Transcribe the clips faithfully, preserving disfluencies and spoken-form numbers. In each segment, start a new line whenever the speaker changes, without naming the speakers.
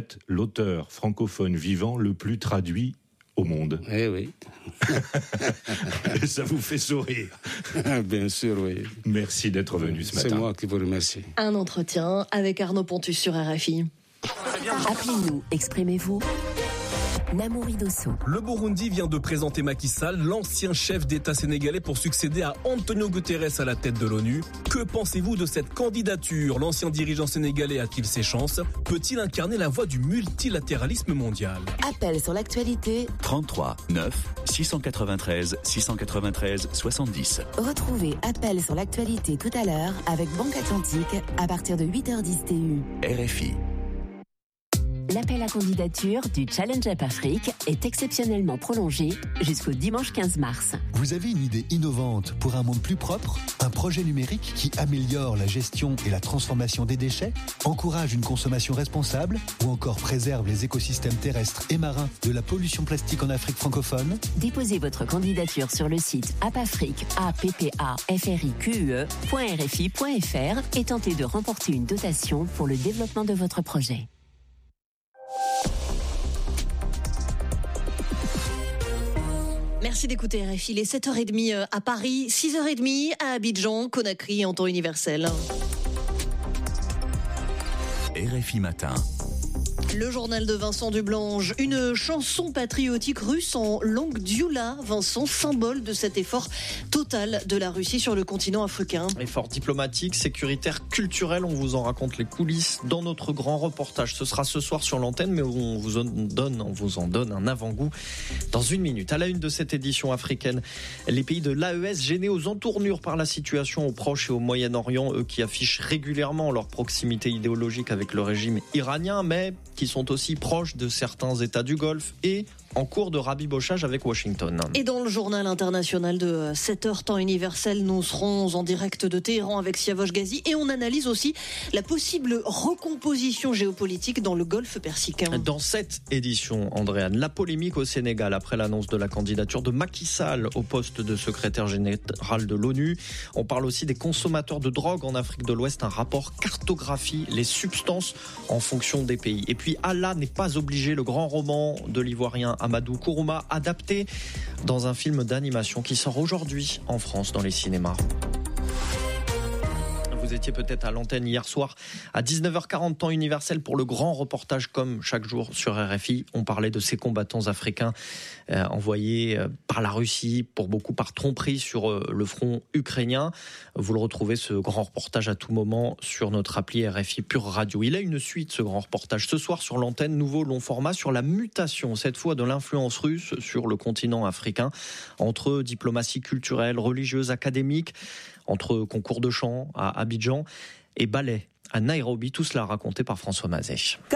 êtes l'auteur francophone vivant le plus traduit au monde.
Eh oui.
Et ça vous fait sourire.
Bien sûr, oui.
Merci d'être venu ce matin.
C'est moi qui vous remercie.
Un entretien avec Arnaud Pontus sur R F I.
Appelez-nous, exprimez-vous. Namouri Dosso.
Le Burundi vient de présenter Macky Sall, l'ancien chef d'État sénégalais, pour succéder à Antonio Guterres à la tête de l'ONU. Que pensez-vous de cette candidature ? L'ancien dirigeant sénégalais a-t-il ses chances ? Peut-il incarner la voie du multilatéralisme mondial ?
Appel sur l'actualité.
trente-trois neuf six cent quatre-vingt-treize six cent quatre-vingt-treize soixante-dix.
Retrouvez Appel sur l'actualité tout à l'heure avec Banque Atlantique à partir de huit heures dix T U.
R F I.
L'appel à candidature du Challenge Up Afrique est exceptionnellement prolongé jusqu'au dimanche quinze mars.
Vous avez une idée innovante pour un monde plus propre ? Un projet numérique qui améliore la gestion et la transformation des déchets, encourage une consommation responsable ou encore préserve les écosystèmes terrestres et marins de la pollution plastique en Afrique francophone ?
Déposez votre candidature sur le site appafrique point r f i point f r et tentez de remporter une dotation pour le développement de votre projet.
Merci d'écouter R F I. Il est sept heures trente à Paris, six heures trente à Abidjan, Conakry en temps universel.
R F I Matin.
Le journal de Vincent Dublange, une chanson patriotique russe en langue dioula, Vincent, symbole de cet effort total de la Russie sur le continent africain.
Effort diplomatique, sécuritaire, culturel, on vous en raconte les coulisses dans notre grand reportage. Ce sera ce soir sur l'antenne, mais on vous en donne, on vous en donne un avant-goût dans une minute. À la une de cette édition africaine, les pays de l'A E S gênés aux entournures par la situation au Proche et au Moyen-Orient, eux qui affichent régulièrement leur proximité idéologique avec le régime iranien, mais qui sont aussi proches de certains États du Golfe et en cours de rabibochage avec Washington.
Et dans le journal international de sept heures temps universel, nous serons en direct de Téhéran avec Siavosh Ghazi et on analyse aussi la possible recomposition géopolitique dans le Golfe Persicain.
Dans cette édition, Andréane, la polémique au Sénégal après l'annonce de la candidature de Macky Sall au poste de secrétaire général de l'ONU. On parle aussi des consommateurs de drogue en Afrique de l'Ouest. Un rapport cartographie les substances en fonction des pays. Et puis Allah n'est pas obligé, le grand roman de l'Ivoirien Amadou Kourouma, adapté dans un film d'animation qui sort aujourd'hui en France dans les cinémas. Vous étiez peut-être à l'antenne hier soir à dix-neuf heures quarante temps universel pour le grand reportage comme chaque jour sur R F I. On parlait de ces combattants africains euh, envoyés euh, par la Russie, pour beaucoup par tromperie sur euh, le front ukrainien. Vous le retrouvez, ce grand reportage, à tout moment sur notre appli R F I Pure Radio. Il a une suite, ce grand reportage. Ce soir sur l'antenne, nouveau long format sur la mutation, cette fois de l'influence russe sur le continent africain, entre diplomatie culturelle, religieuse, académique, entre concours de chant à Abidjan et ballet à Nairobi. Tout cela raconté par François Mazet.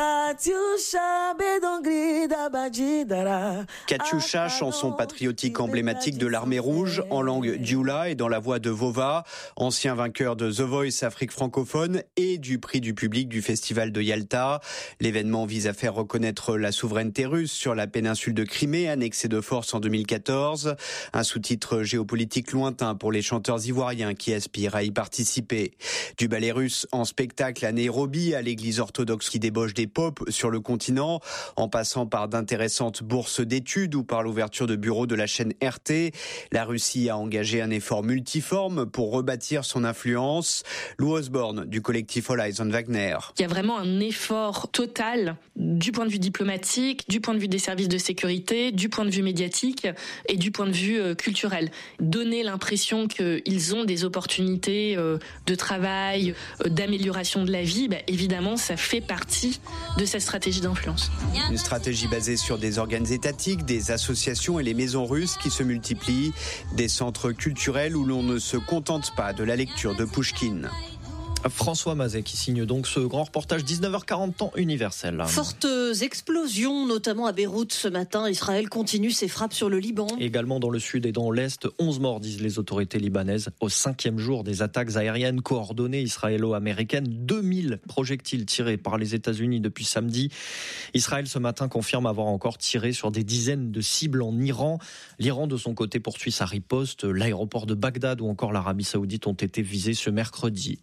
Katyusha, chanson patriotique emblématique de l'armée rouge, en langue dioula et dans la voix de Vova, ancien vainqueur de The Voice Afrique francophone et du prix du public du festival de Yalta. L'événement vise à faire reconnaître la souveraineté russe sur la péninsule de Crimée, annexée de force en deux mille quatorze. Un sous-titre géopolitique lointain pour les chanteurs ivoiriens qui aspirent à y participer. Du ballet russe en spectacle à Nairobi, à l'église orthodoxe qui débauche des popes sur le continent, en passant par d'intéressantes bourses d'études ou par l'ouverture de bureaux de la chaîne R T. La Russie a engagé un effort multiforme pour rebâtir son influence. Lou Osborne du collectif All Eyes on Wagner.
Il y a vraiment un effort total du point de vue diplomatique, du point de vue des services de sécurité, du point de vue médiatique et du point de vue culturel. Donner l'impression qu'ils ont des opportunités de travail, d'amélioration de la vie, bah, évidemment, ça fait partie de cette stratégie d'influence.
Une stratégie basée sur des organes étatiques, des associations et les maisons russes qui se multiplient, des centres culturels où l'on ne se contente pas de la lecture de Pouchkine.
François Mazet qui signe donc ce grand reportage, dix-neuf heures quarante temps universel.
Fortes explosions, notamment à Beyrouth ce matin. Israël continue ses frappes sur le Liban.
Également dans le sud et dans l'est, onze morts, disent les autorités libanaises, au cinquième jour des attaques aériennes coordonnées israélo-américaines. deux mille projectiles tirés par les États-Unis depuis samedi. Israël ce matin confirme avoir encore tiré sur des dizaines de cibles en Iran. L'Iran de son côté poursuit sa riposte. L'aéroport de Bagdad ou encore l'Arabie Saoudite ont été visés ce mercredi. Et alors,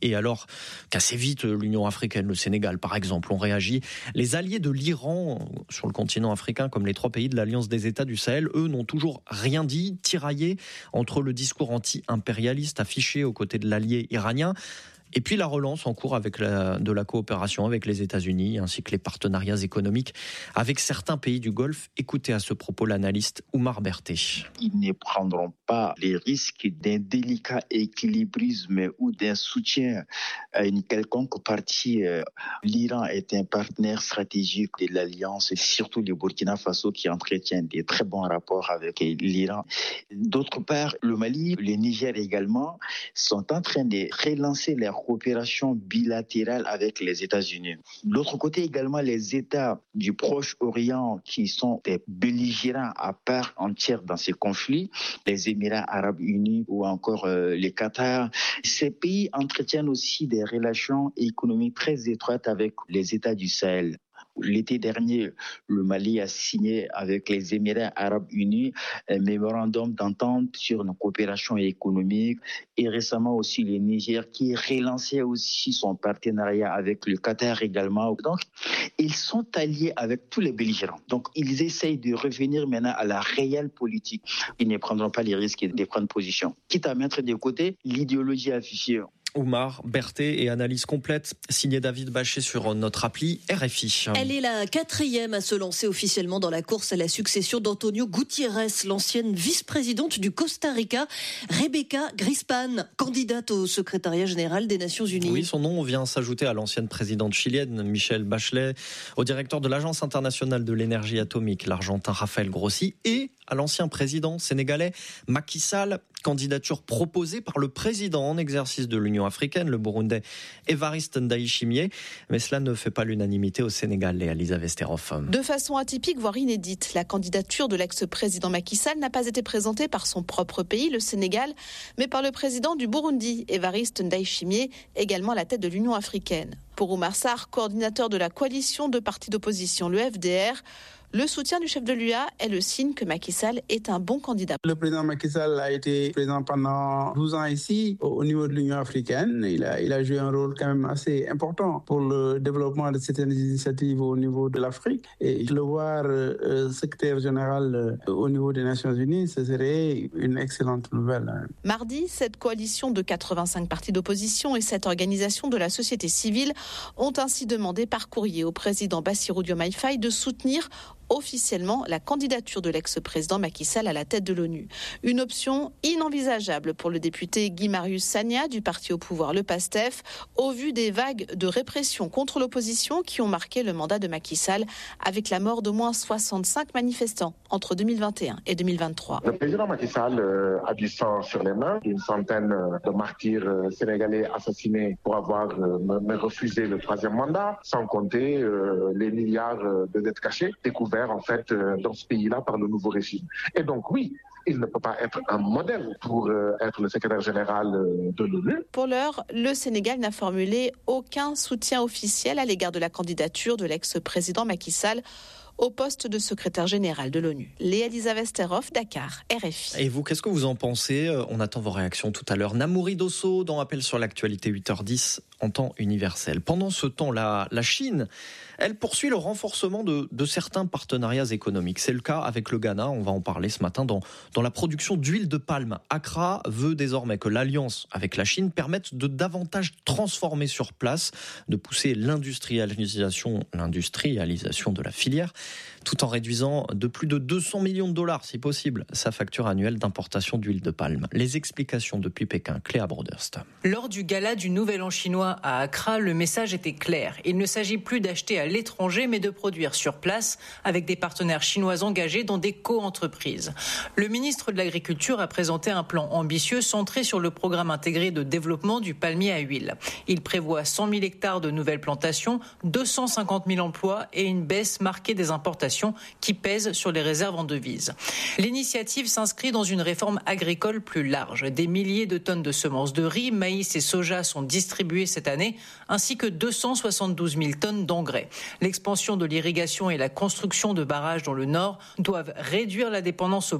qu'assez vite l'Union africaine, le Sénégal par exemple, ont réagi. Les alliés de l'Iran sur le continent africain, comme les trois pays de l'Alliance des États du Sahel, eux n'ont toujours rien dit, tiraillés entre le discours anti-impérialiste affiché aux côtés de l'allié iranien et puis la relance en cours avec la, de la coopération avec les États-Unis, ainsi que les partenariats économiques avec certains pays du Golfe. Écoutez à ce propos l'analyste Oumar Berté.
Ils ne prendront pas les risques d'un délicat équilibrisme ou d'un soutien à une quelconque partie. L'Iran est un partenaire stratégique de l'Alliance, et surtout le Burkina Faso qui entretient des très bons rapports avec l'Iran. D'autre part, le Mali, le Niger également, sont en train de relancer leur coopération bilatérale avec les États-Unis. De l'autre côté également, les États du Proche-Orient qui sont des belligérants à part entière dans ces conflits, les Émirats arabes unis ou encore euh, les Qatar, ces pays entretiennent aussi des relations économiques très étroites avec les États du Sahel. L'été dernier, le Mali a signé avec les Émirats arabes unis un mémorandum d'entente sur une coopération économique, et récemment aussi le Niger qui relançait aussi son partenariat avec le Qatar également. Donc, ils sont alliés avec tous les belligérants. Donc, ils essayent de revenir maintenant à la réelle politique. Ils ne prendront pas les risques de prendre position, quitte à mettre de côté l'idéologie affichée.
Oumar Berté et analyse complète signée David Bachet sur notre appli R F I.
Elle est la quatrième à se lancer officiellement dans la course à la succession d'Antonio Gutiérrez, l'ancienne vice-présidente du Costa Rica, Rebecca Grispan, candidate au secrétariat général des Nations Unies.
Oui, son nom vient s'ajouter à l'ancienne présidente chilienne Michelle Bachelet, au directeur de l'Agence internationale de l'énergie atomique, l'Argentin Rafael Grossi, et à l'ancien président sénégalais Macky Sall, candidature proposée par le président en exercice de l'Union africaine, le Burundais Évariste Ndayishimiye. Mais cela ne fait pas l'unanimité au Sénégal, Léa Lisa Vesterhoff.
De façon atypique, voire inédite, la candidature de l'ex-président Macky Sall n'a pas été présentée par son propre pays, le Sénégal, mais par le président du Burundi, Évariste Ndayishimiye, également à la tête de l'Union africaine. Pour Oumar Sarr, coordinateur de la coalition de partis d'opposition, le F D R, le soutien du chef de l'U A est le signe que Macky Sall est un bon candidat.
Le président Macky Sall a été président pendant douze ans ici, au niveau de l'Union africaine. Il a, il a joué un rôle quand même assez important pour le développement de certaines initiatives au niveau de l'Afrique. Et le voir euh, secrétaire général euh, au niveau des Nations Unies, ce serait une excellente nouvelle.
Mardi, cette coalition de quatre-vingt-cinq partis d'opposition et cette organisation de la société civile ont ainsi demandé par courrier au président Bassirou Diomaye Faye de soutenir officiellement la candidature de l'ex-président Macky Sall à la tête de l'ONU. Une option inenvisageable pour le député Guy-Marius Sagna du parti au pouvoir, le PASTEF, au vu des vagues de répression contre l'opposition qui ont marqué le mandat de Macky Sall avec la mort d'au moins soixante-cinq manifestants entre deux mille vingt et un et deux mille vingt-trois.
Le président Macky Sall euh, a du sang sur les mains, une centaine de martyrs euh, sénégalais assassinés pour avoir euh, me refusé le troisième mandat, sans compter euh, les milliards de dettes cachées découvertes en fait euh, dans ce pays-là par le nouveau régime. Et donc oui, il ne peut pas être un modèle pour euh, être le secrétaire général euh, de l'ONU.
Pour l'heure, le Sénégal n'a formulé aucun soutien officiel à l'égard de la candidature de l'ex-président Macky Sall au poste de secrétaire général de l'ONU. Léa Lisa Vesterhoff, Dakar, R F I.
Et vous, qu'est-ce que vous en pensez ? On attend vos réactions tout à l'heure. Namouri Dosso, dans Appel sur l'actualité, huit heures dix, en temps universel. Pendant ce temps, la, la Chine, elle poursuit le renforcement de, de certains partenariats économiques. C'est le cas avec le Ghana, on va en parler ce matin, dans, dans la production d'huile de palme. Accra veut désormais que l'alliance avec la Chine permette de davantage transformer sur place, de pousser l'industrialisation, l'industrialisation de la filière, tout en réduisant de plus de deux cents millions de dollars, si possible, sa facture annuelle d'importation d'huile de palme. Les explications depuis Pékin, Cléa Broderst.
Lors du gala du Nouvel An chinois à Accra, le message était clair. Il ne s'agit plus d'acheter à l'étranger, mais de produire sur place avec des partenaires chinois engagés dans des co-entreprises. Le ministre de l'Agriculture a présenté un plan ambitieux centré sur le programme intégré de développement du palmier à huile. Il prévoit cent mille hectares de nouvelles plantations, deux cent cinquante mille emplois et une baisse marquée des importations qui pèsent sur les réserves en devises. L'initiative s'inscrit dans une réforme agricole plus large. Des milliers de tonnes de semences de riz, maïs et soja sont distribuées cette année, ainsi que deux cent soixante-douze mille tonnes d'engrais. L'expansion de l'irrigation et la construction de barrages dans le nord doivent réduire la dépendance aux pluies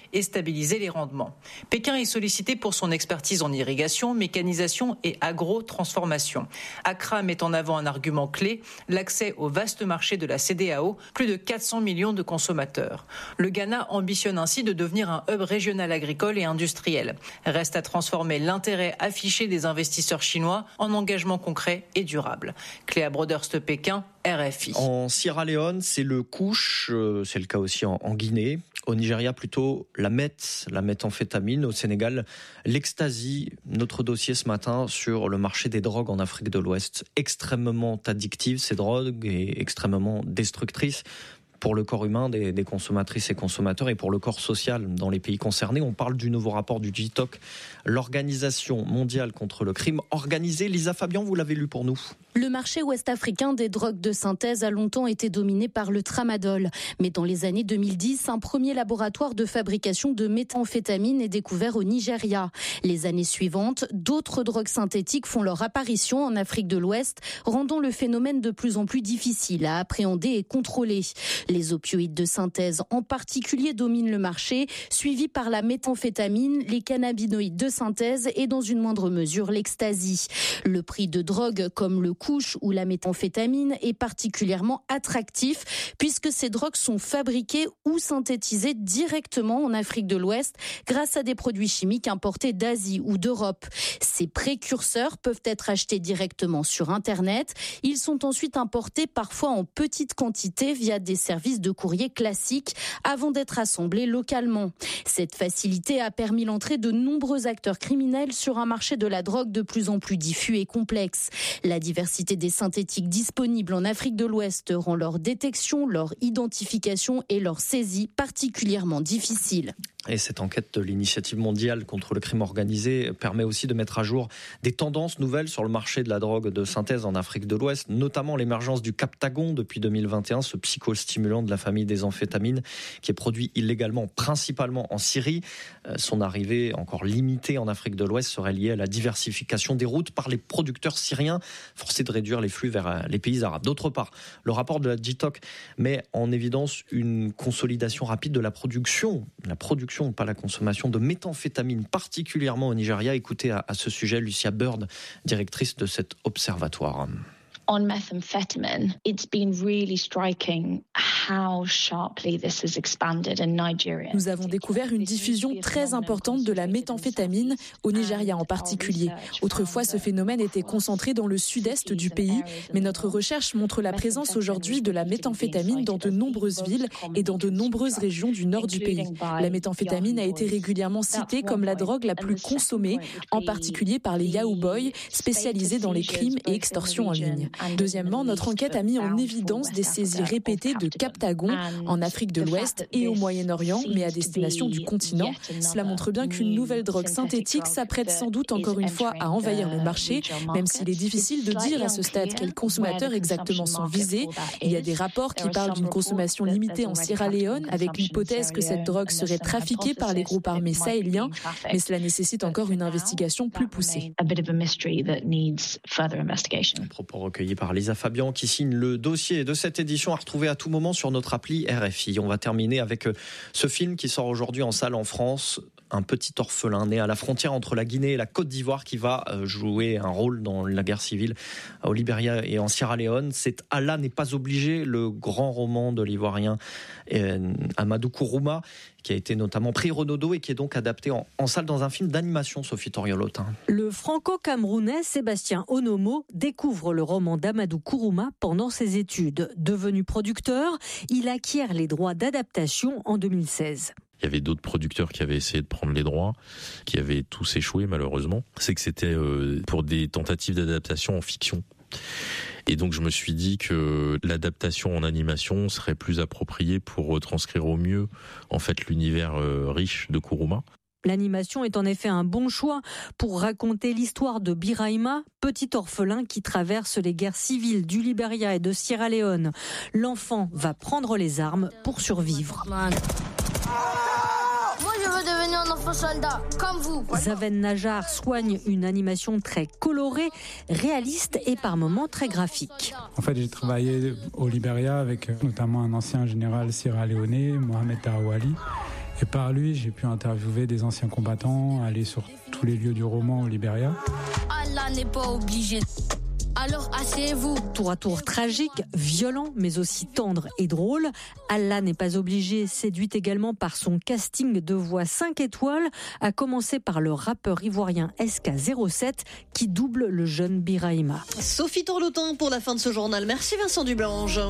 et stabiliser les rendements. Pékin est sollicité pour son expertise en irrigation, mécanisation et agro-transformation. Accra met en avant un argument clé, l'accès au vaste marché de la C D A O, plus de quatre cents millions de consommateurs. Le Ghana ambitionne ainsi de devenir un hub régional agricole et industriel. Reste à transformer l'intérêt affiché des investisseurs chinois en engagement concret et durable. Cléa Broderst, Pékin, R F I.
En Sierra Leone, c'est le couche, c'est le cas aussi en, en Guinée. Au Nigeria, plutôt la meth, la méthamphétamine. Au Sénégal, l'ecstasy. Notre dossier ce matin sur le marché des drogues en Afrique de l'Ouest. Extrêmement addictives, ces drogues, et extrêmement destructrices pour le corps humain des, des consommatrices et consommateurs et pour le corps social dans les pays concernés. On parle du nouveau rapport du G T O C, l'Organisation mondiale contre le crime organisé. Lisa Fabian, vous l'avez lu pour nous.
Le marché ouest-africain des drogues de synthèse a longtemps été dominé par le tramadol. Mais dans les années deux mille dix, un premier laboratoire de fabrication de méthamphétamine est découvert au Nigeria. Les années suivantes, d'autres drogues synthétiques font leur apparition en Afrique de l'Ouest, rendant le phénomène de plus en plus difficile à appréhender et contrôler. Les opioïdes de synthèse en particulier dominent le marché, suivis par la méthamphétamine, les cannabinoïdes de synthèse et dans une moindre mesure l'ecstasy. Le prix de drogues comme le couche ou la méthamphétamine est particulièrement attractif puisque ces drogues sont fabriquées ou synthétisées directement en Afrique de l'Ouest grâce à des produits chimiques importés d'Asie ou d'Europe. Ces précurseurs peuvent être achetés directement sur Internet. Ils sont ensuite importés parfois en petite quantité via des services de courrier classiques avant d'être assemblés localement. Cette facilité a permis l'entrée de nombreux acteurs criminels sur un marché de la drogue de plus en plus diffus et complexe. La diversité des synthétiques disponibles en Afrique de l'Ouest rend leur détection, leur identification et leur saisie particulièrement difficiles.
Et cette enquête de l'Initiative mondiale contre le crime organisé permet aussi de mettre à jour des tendances nouvelles sur le marché de la drogue de synthèse en Afrique de l'Ouest, notamment l'émergence du Captagon depuis deux mille vingt et un, ce psychostimulant de la famille des amphétamines qui est produit illégalement principalement en Syrie. Son arrivée encore limitée en Afrique de l'Ouest serait liée à la diversification des routes par les producteurs syriens, forcés de réduire les flux vers les pays arabes. D'autre part, le rapport de la G T O C met en évidence une consolidation rapide de la production, la production pas la consommation de méthamphétamine, particulièrement au Nigeria. Écoutez à, à ce sujet Lucia Bird, directrice de cet observatoire.
On methamphetamine, it's been really striking how sharply this has expanded in Nigeria.
Nous avons découvert une diffusion très importante de la méthamphétamine au Nigeria en particulier. Autrefois, ce phénomène était concentré dans le sud-est du pays, mais notre recherche montre la présence aujourd'hui de la méthamphétamine dans de nombreuses villes et dans de nombreuses régions du nord du pays. La méthamphétamine a été régulièrement citée comme la drogue la plus consommée, en particulier par les Yahoo Boys, spécialisés dans les crimes et extorsions en ligne. Deuxièmement, notre enquête a mis en évidence des saisies répétées de Captagon en Afrique de l'Ouest et au Moyen-Orient, mais à destination du continent. Cela montre bien qu'une nouvelle drogue synthétique s'apprête sans doute encore une fois à envahir le marché, même s'il est difficile de dire à ce stade quels consommateurs exactement sont visés. Il y a des rapports qui parlent d'une consommation limitée en Sierra Leone, avec l'hypothèse que cette drogue serait trafiquée par les groupes armés sahéliens, mais cela nécessite encore une investigation plus poussée.
Propos recueillis par Lisa Fabian qui signe le dossier de cette édition à retrouver à tout moment sur notre appli R F I. On va terminer avec ce film qui sort aujourd'hui en salle en France. Un petit orphelin né à la frontière entre la Guinée et la Côte d'Ivoire qui va jouer un rôle dans la guerre civile au Libéria et en Sierra Leone. C'est Allah n'est pas obligé, le grand roman de l'Ivoirien Amadou Kourouma, qui a été notamment prix Renaudot et qui est donc adapté en, en salle dans un film d'animation, Sophie Toriolotin.
Le franco-camerounais Sébastien Onomo découvre le roman d'Amadou Kourouma pendant ses études. Devenu producteur, il acquiert les droits d'adaptation en deux mille seize.
Il y avait d'autres producteurs qui avaient essayé de prendre les droits, qui avaient tous échoué malheureusement. C'est que c'était pour des tentatives d'adaptation en fiction. Et donc je me suis dit que l'adaptation en animation serait plus appropriée pour retranscrire au mieux en fait l'univers riche de Kourouma.
L'animation est en effet un bon choix pour raconter l'histoire de Birahima, petit orphelin qui traverse les guerres civiles du Libéria et de Sierra Leone. L'enfant va prendre les armes pour survivre.
Moi, je veux devenir un enfant soldat, comme vous.
Zaven Najar soigne une animation très colorée, réaliste et par moments très graphique.
En fait, j'ai travaillé au Libéria avec notamment un ancien général sierra-léonais, Mohamed Tarawali. Et par lui, j'ai pu interviewer des anciens combattants, aller sur tous les lieux du roman au Libéria.
Allah n'est pas obligé. Alors asseyez-vous.
Tour à tour tragique, violent, mais aussi tendre et drôle. Allah n'est pas obligé, séduite également par son casting de voix cinq étoiles, à commencer par le rappeur ivoirien S K zéro sept qui double le jeune Birahima.
Sophie Tourloutin pour la fin de ce journal. Merci Vincent Dublange.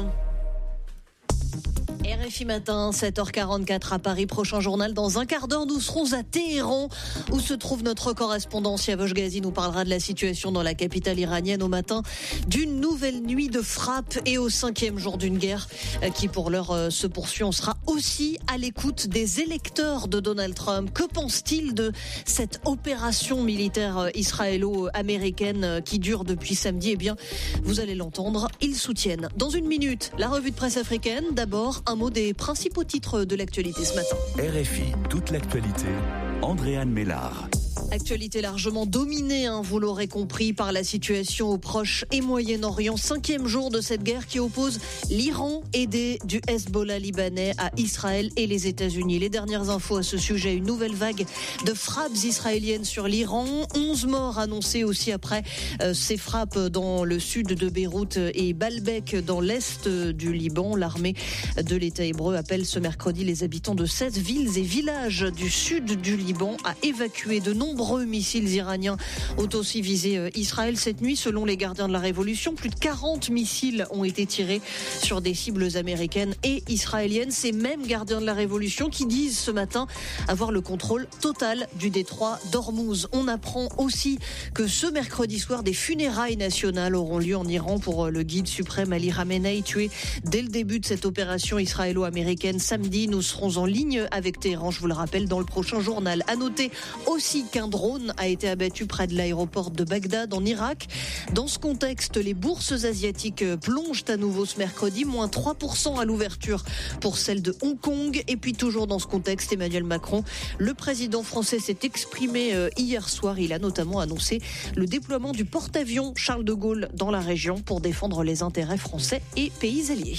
R F I Matin, sept heures quarante-quatre à Paris. Prochain journal dans un quart d'heure. Nous serons à Téhéran où se trouve notre correspondant Siavosh Ghazi. Nous parlera de la situation dans la capitale iranienne au matin d'une nouvelle nuit de frappe et au cinquième jour d'une guerre qui pour l'heure se poursuit. On sera aussi à l'écoute des électeurs de Donald Trump. Que pense-t-il de cette opération militaire israélo-américaine qui dure depuis samedi? Eh bien, vous allez l'entendre, ils soutiennent. Dans une minute, la revue de presse africaine. D'abord, un mot des principaux titres de l'actualité ce matin.
R F I, toute l'actualité, Andréane Mélard.
Actualité largement dominée, hein, vous l'aurez compris, par la situation au Proche et Moyen-Orient. Cinquième jour de cette guerre qui oppose l'Iran, aidé du Hezbollah libanais, à Israël et les États-Unis. Les dernières infos à ce sujet, une nouvelle vague de frappes israéliennes sur l'Iran. onze morts annoncés aussi après euh, ces frappes dans le sud de Beyrouth et Baalbek dans l'est du Liban. L'armée de l'État hébreu appelle ce mercredi les habitants de seize villes et villages du sud du Liban à évacuer. De nombreux Nombreux missiles iraniens ont aussi visé Israël cette nuit. Selon les gardiens de la Révolution, plus de quarante missiles ont été tirés sur des cibles américaines et israéliennes. Ces mêmes gardiens de la Révolution qui disent ce matin avoir le contrôle total du détroit d'Ormuz. On apprend aussi que ce mercredi soir, des funérailles nationales auront lieu en Iran pour le guide suprême Ali Khamenei, tué dès le début de cette opération israélo-américaine samedi. Nous serons en ligne avec Téhéran, je vous le rappelle, dans le prochain journal. À noter aussi qu'un drone a été abattu près de l'aéroport de Bagdad en Irak. Dans ce contexte, les bourses asiatiques plongent à nouveau ce mercredi, moins trois pour cent à l'ouverture pour celle de Hong Kong. Et puis toujours dans ce contexte, Emmanuel Macron, le président français, s'est exprimé hier soir. Il a notamment annoncé le déploiement du porte-avions Charles de Gaulle dans la région pour défendre les intérêts français et pays alliés.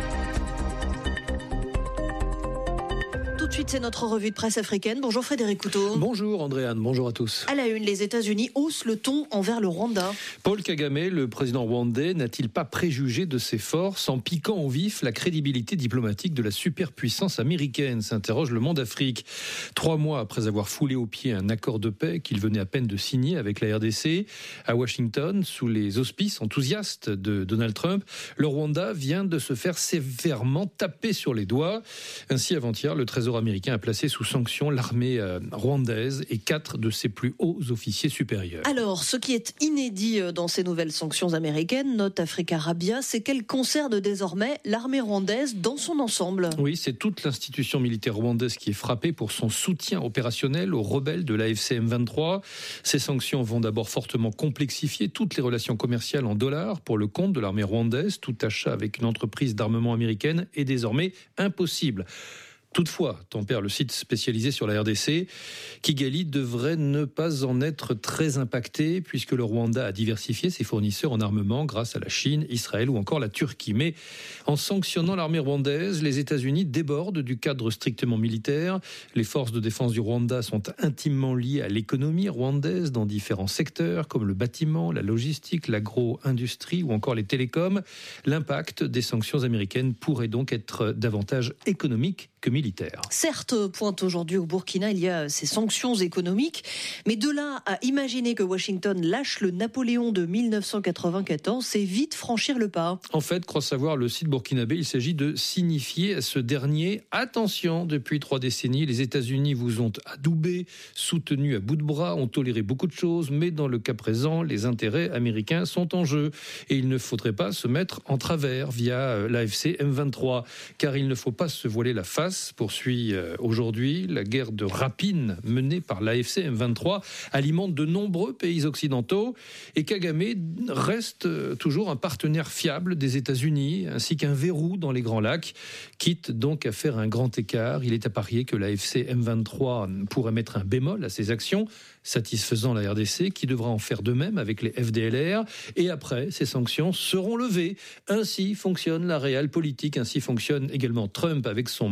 Tout de suite, c'est notre revue de presse africaine. Bonjour Frédéric Couteau.
Bonjour Andréane, bonjour à tous.
À la une, les États-Unis haussent le ton envers le Rwanda.
Paul Kagame, le président rwandais, n'a-t-il pas préjugé de ses forces en piquant au vif la crédibilité diplomatique de la superpuissance américaine, s'interroge Le Monde Afrique. Trois mois après avoir foulé aux pieds un accord de paix qu'il venait à peine de signer avec la R D C, à Washington, sous les auspices enthousiastes de Donald Trump, le Rwanda vient de se faire sévèrement taper sur les doigts. Ainsi, avant-hier, le Trésor américain a placé sous sanction l'armée euh, rwandaise et quatre de ses plus hauts officiers supérieurs.
Alors, ce qui est inédit dans ces nouvelles sanctions américaines, note Africa Rabia, c'est qu'elles concernent désormais l'armée rwandaise dans son ensemble.
Oui, c'est toute l'institution militaire rwandaise qui est frappée pour son soutien opérationnel aux rebelles de l'A F C M vingt-trois. Ces sanctions vont d'abord fortement complexifier toutes les relations commerciales en dollars pour le compte de l'armée rwandaise. Tout achat avec une entreprise d'armement américaine est désormais impossible. Toutefois, tempère le site spécialisé sur la R D C, Kigali devrait ne pas en être très impacté puisque le Rwanda a diversifié ses fournisseurs en armement grâce à la Chine, Israël ou encore la Turquie. Mais en sanctionnant l'armée rwandaise, les États-Unis débordent du cadre strictement militaire. Les forces de défense du Rwanda sont intimement liées à l'économie rwandaise dans différents secteurs comme le bâtiment, la logistique, l'agro-industrie ou encore les télécoms. L'impact des sanctions américaines pourrait donc être davantage économique que militaire.
Certes, pointe aujourd'hui au Burkina, il y a ces sanctions économiques, mais de là à imaginer que Washington lâche le Napoléon de mille neuf cent quatre-vingt-quatorze, c'est vite franchir le pas.
En fait, croit savoir le site burkinabé, il s'agit de signifier à ce dernier « Attention, depuis trois décennies, les États-Unis vous ont adoubé, soutenu à bout de bras, ont toléré beaucoup de choses, mais dans le cas présent, les intérêts américains sont en jeu. Et il ne faudrait pas se mettre en travers via l'A F C M vingt-trois, car il ne faut pas se voiler la face, poursuit aujourd'hui. La guerre de rapine menée par l'A F C M vingt-trois alimente de nombreux pays occidentaux et Kagame reste toujours un partenaire fiable des États-Unis ainsi qu'un verrou dans les Grands Lacs, quitte donc à faire un grand écart. Il est à parier que l'A F C M vingt-trois pourrait mettre un bémol à ses actions, satisfaisant la R D C qui devra en faire de même avec les F D L R et après ces sanctions seront levées. Ainsi fonctionne la réelle politique, ainsi fonctionne également Trump avec son MAGA,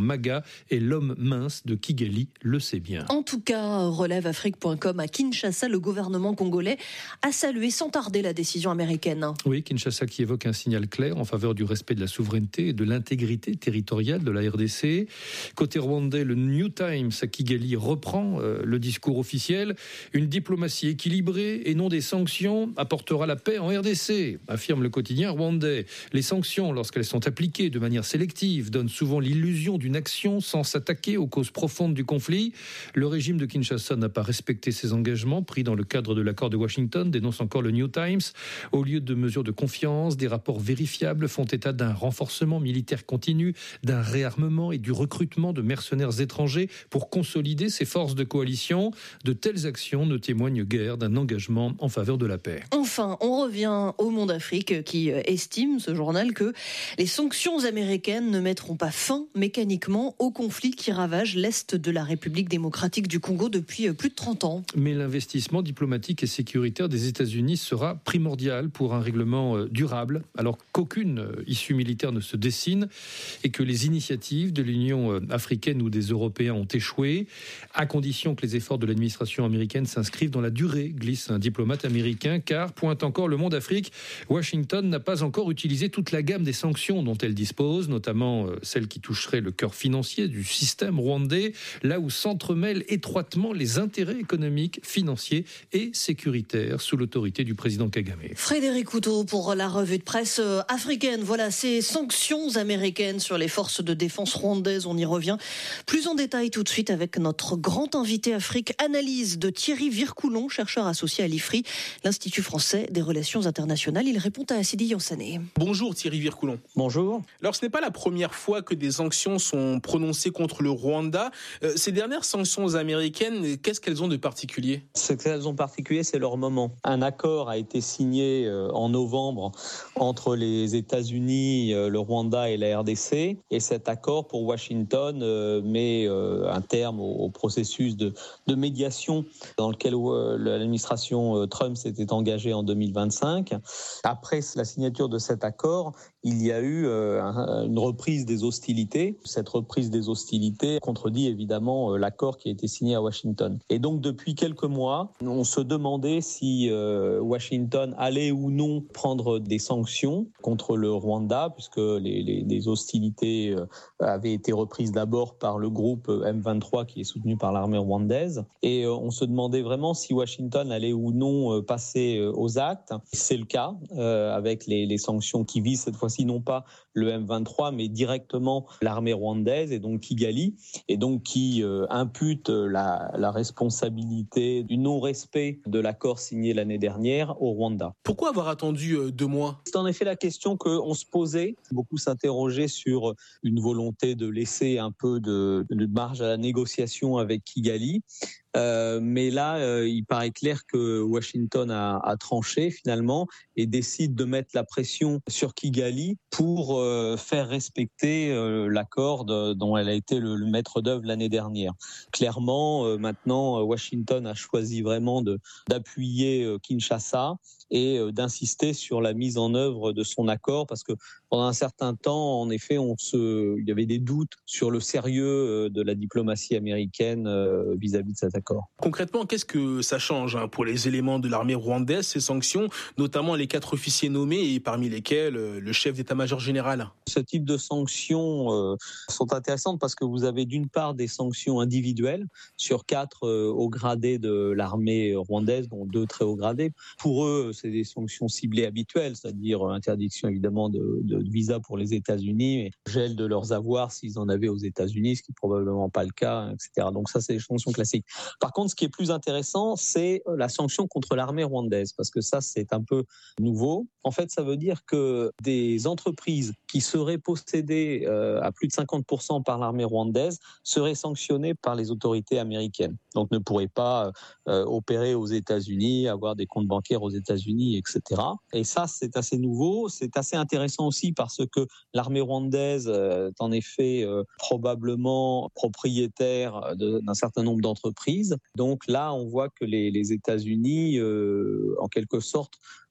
et l'homme mince de Kigali le sait bien.
En tout cas, relève afrique point com, à Kinshasa, le gouvernement congolais a salué sans tarder la décision américaine.
Oui, Kinshasa qui évoque un signal clair en faveur du respect de la souveraineté et de l'intégrité territoriale de la R D C. Côté rwandais, le New Times à Kigali reprend euh, le discours officiel. Une diplomatie équilibrée et non des sanctions apportera la paix en R D C, affirme le quotidien rwandais. Les sanctions, lorsqu'elles sont appliquées de manière sélective, donnent souvent l'illusion d'une action sans s'attaquer aux causes profondes du conflit. Le régime de Kinshasa n'a pas respecté ses engagements pris dans le cadre de l'accord de Washington, dénonce encore le New Times. Au lieu de mesures de confiance, des rapports vérifiables font état d'un renforcement militaire continu, d'un réarmement et du recrutement de mercenaires étrangers pour consolider ses forces de coalition. De telles actions ne témoignent guère d'un engagement en faveur de la paix.
Enfin, on revient au Monde Afrique qui estime, ce journal, que les sanctions américaines ne mettront pas fin mécaniquement au conflit qui ravage l'Est de la République démocratique du Congo depuis plus de trente ans.
Mais l'investissement diplomatique et sécuritaire des États-Unis sera primordial pour un règlement durable, alors qu'aucune issue militaire ne se dessine et que les initiatives de l'Union africaine ou des Européens ont échoué, à condition que les efforts de l'administration américaine s'inscrivent dans la durée, glisse un diplomate américain, car, pointe encore le Monde Afrique, Washington n'a pas encore utilisé toute la gamme des sanctions dont elle dispose, notamment celles qui toucheraient le cœur financier du système rwandais, là où s'entremêlent étroitement les intérêts économiques, financiers et sécuritaires sous l'autorité du président Kagame.
Frédéric Couteau pour la revue de presse africaine. Voilà, ces sanctions américaines sur les forces de défense rwandaises, on y revient plus en détail tout de suite avec notre grand invité Afrique. Analyse de Thierry Vircoulon, chercheur associé à l'I F R I, l'Institut français des relations internationales. Il répond à Sidi Yansané.
Bonjour Thierry Vircoulon.
Bonjour.
Alors ce n'est pas la première fois que des sanctions sont prononcées contre le Rwanda. Euh, ces dernières sanctions américaines, qu'est-ce qu'elles ont de particulier ?
Ce qu'elles ont de particulier, c'est leur moment. Un accord a été signé euh, en novembre entre les États-Unis, euh, le Rwanda et la R D C. Et cet accord, pour Washington, euh, met euh, un terme au, au processus de, de médiation dans lequel euh, l'administration euh, Trump s'était engagée en deux mille vingt-cinq. Après la signature de cet accord, il y a eu euh, un, une reprise des hostilités. Cette reprise des hostilités contredit évidemment euh, l'accord qui a été signé à Washington. Et donc depuis quelques mois, on se demandait si euh, Washington allait ou non prendre des sanctions contre le Rwanda, puisque les, les, les hostilités euh, avaient été reprises d'abord par le groupe M vingt-trois qui est soutenu par l'armée rwandaise. Et euh, on se demandait vraiment si Washington allait ou non euh, passer euh, aux actes. C'est le cas euh, avec les, les sanctions qui visent cette fois-ci non pas le M vingt-trois, mais directement l'armée rwandaise et donc Kigali, et donc qui euh, impute la, la responsabilité du non-respect de l'accord signé l'année dernière au Rwanda.
Pourquoi avoir attendu euh, deux mois ?
C'est en effet la question qu'on se posait. Beaucoup s'interrogeaient sur une volonté de laisser un peu de, de marge à la négociation avec Kigali. Euh, mais là, euh, il paraît clair que Washington a, a tranché finalement et décide de mettre la pression sur Kigali pour euh, faire respecter euh, l'accord de, dont elle a été le, le maître d'œuvre l'année dernière. Clairement, euh, maintenant, Washington a choisi vraiment de, d'appuyer euh, Kinshasa et euh, d'insister sur la mise en œuvre de son accord, parce que pendant un certain temps, en effet, on se, il y avait des doutes sur le sérieux euh, de la diplomatie américaine euh, vis-à-vis de cet accord.
Concrètement, qu'est-ce que ça change hein, pour les éléments de l'armée rwandaise, ces sanctions, notamment les quatre officiers nommés et parmi lesquels euh, le chef d'état-major général ?
Ce type de sanctions euh, sont intéressantes parce que vous avez d'une part des sanctions individuelles sur quatre euh, hauts gradés de l'armée rwandaise, dont deux très hauts gradés. Pour eux, c'est des sanctions ciblées habituelles, c'est-à-dire interdiction évidemment de, de, de visa pour les États-Unis, et gel de leurs avoirs s'ils en avaient aux États-Unis, ce qui n'est probablement pas le cas, et cetera. Donc ça, c'est des sanctions classiques. Par contre, ce qui est plus intéressant, c'est la sanction contre l'armée rwandaise, parce que ça, c'est un peu nouveau. En fait, ça veut dire que des entreprises qui seraient possédées euh, à plus de cinquante pour cent par l'armée rwandaise seraient sanctionnées par les autorités américaines. Donc, ne pourraient pas euh, opérer aux États-Unis, avoir des comptes bancaires aux États-Unis, et cetera. Et ça, c'est assez nouveau. C'est assez intéressant aussi parce que l'armée rwandaise est en effet euh, probablement propriétaire de, d'un certain nombre d'entreprises. Donc là, on voit que les, les États-Unis, euh, en quelque sorte,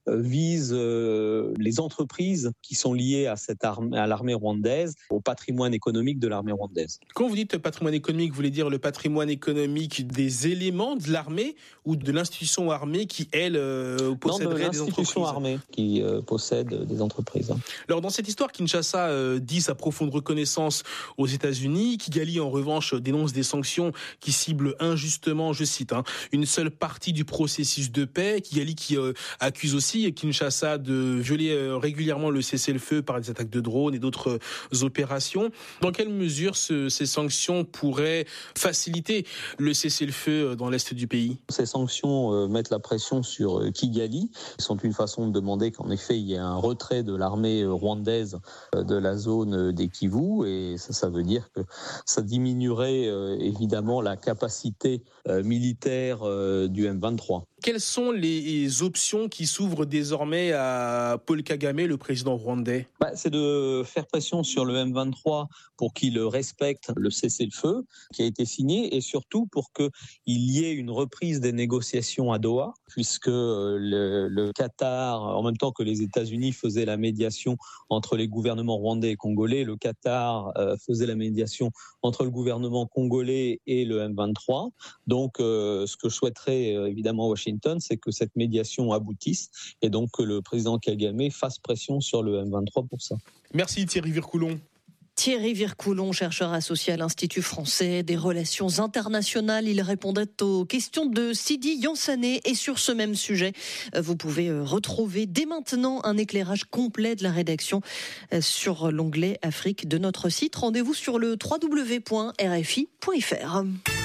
euh, vise euh, les entreprises qui sont liées à, cette armée, à l'armée rwandaise, au patrimoine économique de l'armée rwandaise.
Quand vous dites patrimoine économique, vous voulez dire le patrimoine économique des éléments de l'armée ou de l'institution armée qui, elle, euh, posséderait des entreprises ?
Non, de l'institution armée qui euh, possède des entreprises.
Alors, dans cette histoire, Kinshasa euh, dit sa profonde reconnaissance aux États-Unis. Kigali, en revanche, dénonce des sanctions qui ciblent injustement, je cite, hein, une seule partie du processus de paix. Kigali qui euh, accuse aussi Kinshasa de violer euh, régulièrement le cessez-le-feu par des attaques de drones et d'autres euh, opérations. Dans quelle mesure ce, ces sanctions pourraient faciliter le cessez-le-feu dans l'est du pays ?
Ces sanctions euh, mettent la pression sur euh, Kigali. Ils sont une façon de demander qu'en effet, il y ait un retrait de l'armée rwandaise euh, de la zone des Kivu. Et ça, ça veut dire que ça diminuerait euh, évidemment la capacité euh, militaire euh, du M vingt-trois.
Quelles sont les options qui s'ouvrent désormais à Paul Kagame, le président rwandais ?
bah, C'est de faire pression sur le M vingt-trois pour qu'il respecte le cessez-le-feu qui a été signé et surtout pour qu'il y ait une reprise des négociations à Doha, puisque le, le Qatar, en même temps que les États-Unis faisaient la médiation entre les gouvernements rwandais et congolais, le Qatar euh, faisait la médiation entre le gouvernement congolais et le M vingt-trois. Donc, euh, ce que je souhaiterais euh, évidemment Washington, c'est que cette médiation aboutisse et donc que le président Kagame fasse pression sur le M vingt-trois pour ça.
Merci Thierry Vircoulon.
Thierry Vircoulon, chercheur associé à l'Institut français des relations internationales. Il répondait aux questions de Sidi Yansané. Et sur ce même sujet, vous pouvez retrouver dès maintenant un éclairage complet de la rédaction sur l'onglet Afrique de notre site. Rendez-vous sur le w w w point r f i point f r.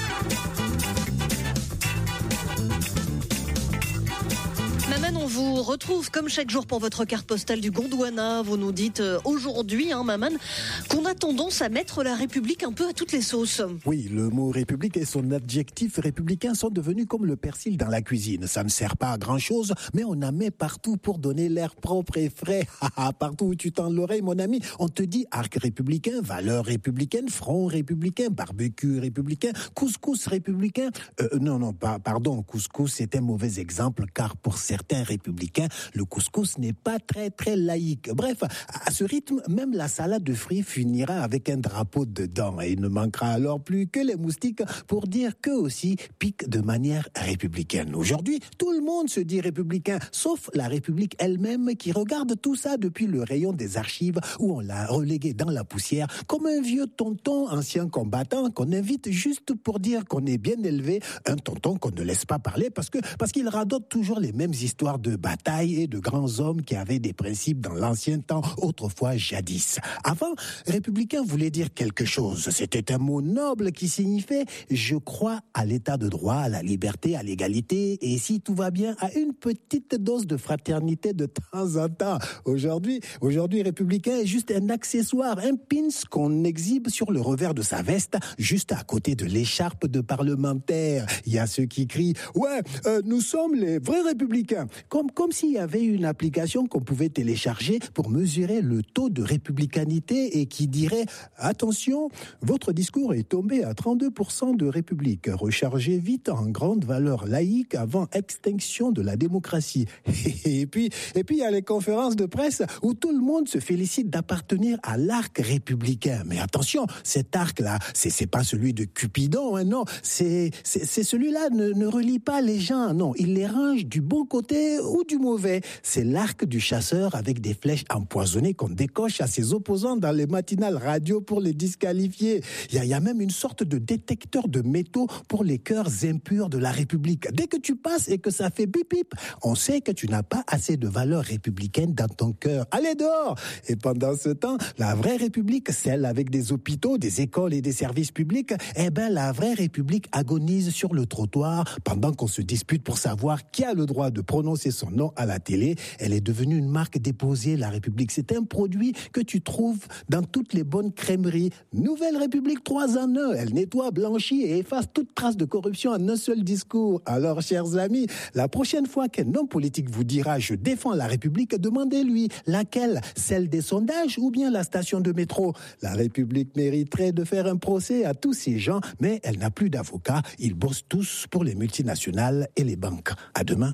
Maman, on vous retrouve comme chaque jour pour votre carte postale du Gondwana. Vous nous dites euh, aujourd'hui, hein, Maman, qu'on a tendance à mettre la République un peu à toutes les sauces.
Oui, le mot République et son adjectif républicain sont devenus comme le persil dans la cuisine. Ça ne sert pas à grand-chose, mais on en met partout pour donner l'air propre et frais. Partout où tu tends l'oreille, mon ami, on te dit arc républicain, valeurs républicaines, front républicain, barbecue républicain, couscous républicain. Euh, non, non, pas, pardon, couscous, c'est un mauvais exemple, car pour certains républicains, le couscous n'est pas très très laïque. Bref, à ce rythme, même la salade de fruits finira avec un drapeau dedans et il ne manquera alors plus que les moustiques pour dire qu'eux aussi piquent de manière républicaine. Aujourd'hui, tout le monde se dit républicain, sauf la République elle-même qui regarde tout ça depuis le rayon des archives où on l'a relégué dans la poussière comme un vieux tonton ancien combattant qu'on invite juste pour dire qu'on est bien élevé, un tonton qu'on ne laisse pas parler parce que parce qu'il radote toujours les mêmes histoires Histoire de bataille et de grands hommes qui avaient des principes dans l'ancien temps, autrefois jadis. Avant, républicain voulait dire quelque chose. C'était un mot noble qui signifiait « je crois à l'état de droit, à la liberté, à l'égalité et si tout va bien, à une petite dose de fraternité de temps en temps ». Aujourd'hui, aujourd'hui, républicain est juste un accessoire, un pins qu'on exhibe sur le revers de sa veste, juste à côté de l'écharpe de parlementaire. Il y a ceux qui crient « ouais, euh, nous sommes les vrais républicains ». Comme, comme s'il y avait une application qu'on pouvait télécharger pour mesurer le taux de républicanité et qui dirait « Attention, votre discours est tombé à trente-deux pour cent de République. Rechargez vite en grande valeur laïque avant extinction de la démocratie. » Et puis, et puis il y a les conférences de presse où tout le monde se félicite d'appartenir à l'arc républicain. Mais attention, cet arc-là, c'est, c'est pas celui de Cupidon, hein, non. C'est, c'est, c'est celui-là ne, ne relie pas les gens, non. Il les range du bon côté ou du mauvais. C'est l'arc du chasseur avec des flèches empoisonnées qu'on décoche à ses opposants dans les matinales radio pour les disqualifier. Il y a, il y a même une sorte de détecteur de métaux pour les cœurs impurs de la République. Dès que tu passes et que ça fait bip bip, on sait que tu n'as pas assez de valeurs républicaines dans ton cœur. Allez dehors! Et pendant ce temps, la vraie République, celle avec des hôpitaux, des écoles et des services publics, eh ben la vraie République agonise sur le trottoir pendant qu'on se dispute pour savoir qui a le droit de prononcer son nom à la télé. Elle est devenue une marque déposée, la République. C'est un produit que tu trouves dans toutes les bonnes crèmeries. Nouvelle République trois en un. Elle nettoie, blanchit et efface toute trace de corruption en un seul discours. Alors, chers amis, la prochaine fois qu'un homme politique vous dira « Je défends la République », demandez-lui laquelle, celle des sondages ou bien la station de métro. La République mériterait de faire un procès à tous ces gens, mais elle n'a plus d'avocats. Ils bossent tous pour les multinationales et les banques. À demain.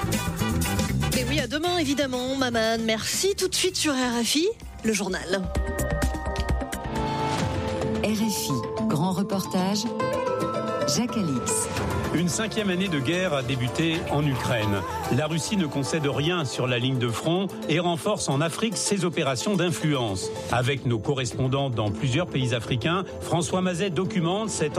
Et oui, à demain évidemment, Maman. Merci. Tout de suite sur R F I, le journal.
R F I, grand reportage, Jacques Alix.
Une cinquième année de guerre a débuté en Ukraine. La Russie ne concède rien sur la ligne de front et renforce en Afrique ses opérations d'influence. Avec nos correspondants dans plusieurs pays africains, François Mazet documente cette